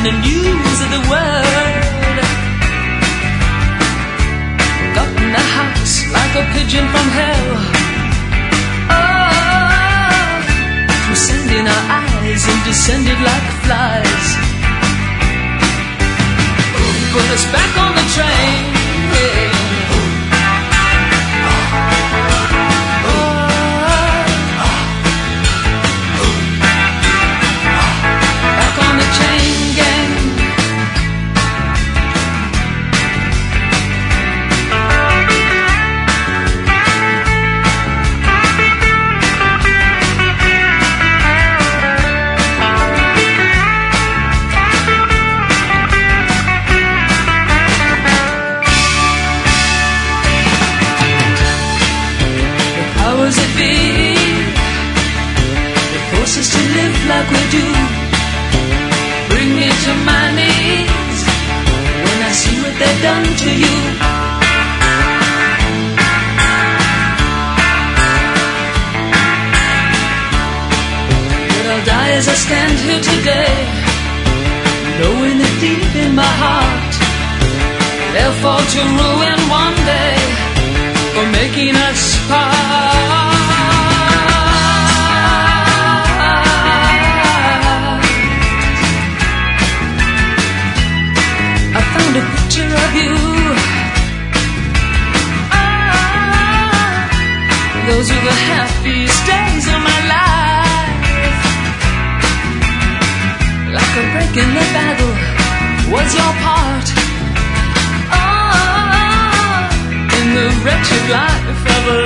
the news of the world. Got in the house like a pigeon from hell. Oh, through sand in our eyes and descended like flies. Put us back on the train. Yeah. Like we do, bring me to my knees when I see what they've done to you. But I'll die as I stand here today, knowing that deep in my heart they'll fall to ruin one day for making us part. A picture of you. Ah, those were the happiest days of my life. Like a break in the battle was your part. Ah, in the wretched life of a